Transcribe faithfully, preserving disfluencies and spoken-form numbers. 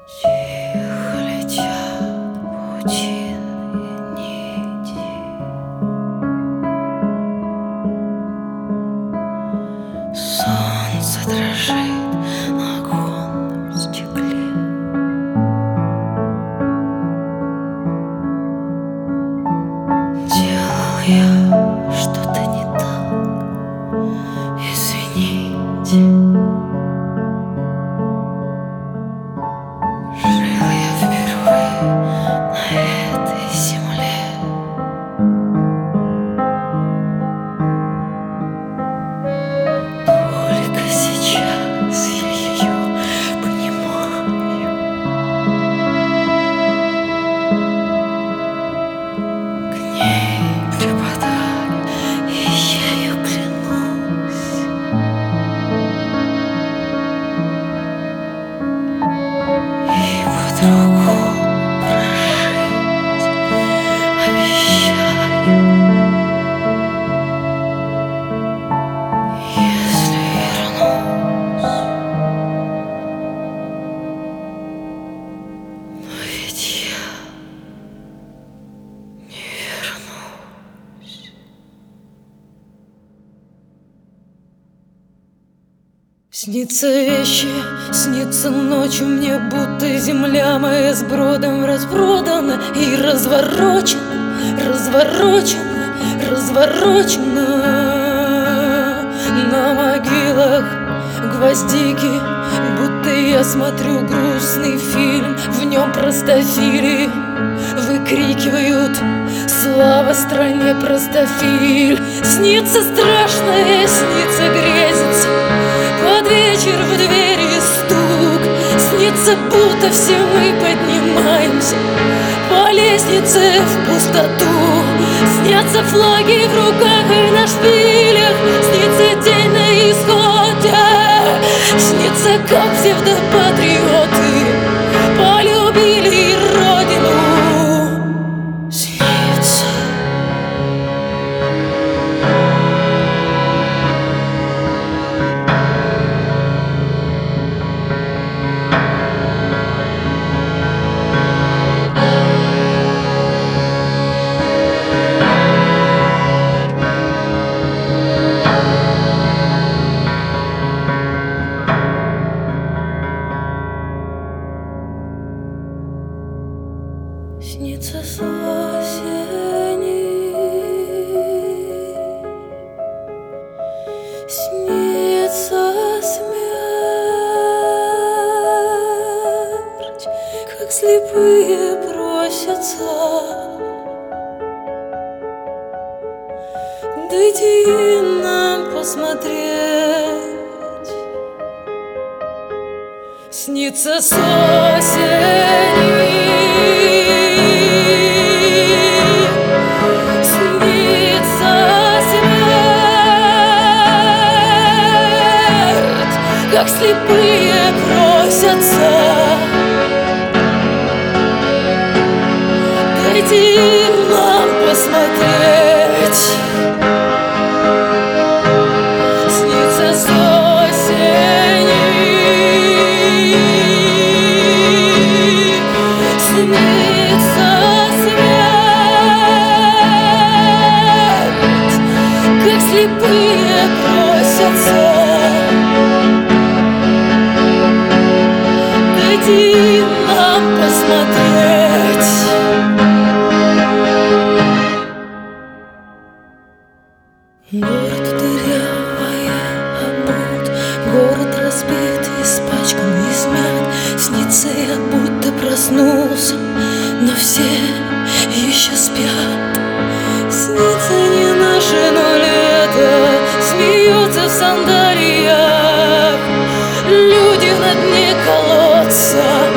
Тихо летят паутинные нити, солнце дрожит на оконном стекле. Делал я что-то не так, извините. Жил я впервые на этой земле. Только сейчас я ее понимаю. К ней припадаю, и ею клянусь. И по-другому прожить обещаю. Если вернусь, но ведь я не вернусь. Снится вещи, снится ночью мне, будто земля моя с бродом распродана и разворочена, разворочена, разворочена. На могилах гвоздики, будто я смотрю грустный фильм. В нем простофили выкрикивают: слава стране простофиль. Снится страшное, снится грезится, под вечер в двери стук. Снится, будто все мы поднимаемся по лестнице в пустоту. Снятся флаги в руках и на шпилях. Снится день на исходе. Снится, как псевдопатриоты полюбили родину. Снится. Снится с осени, снится смерть, как слепые просятся. Дайте нам посмотреть. Снится с осени, как слепые просятся. Дайте нам посмотреть. Снится с осени, снится смерть, как слепые просятся. Дайте нам посмотреть. Город дырявая обут, город разбит, испачкан, измят. Снится я, будто проснулся, но все еще спят. Снится не наше, но лето смеется в сандалиях. Люди на дне колодца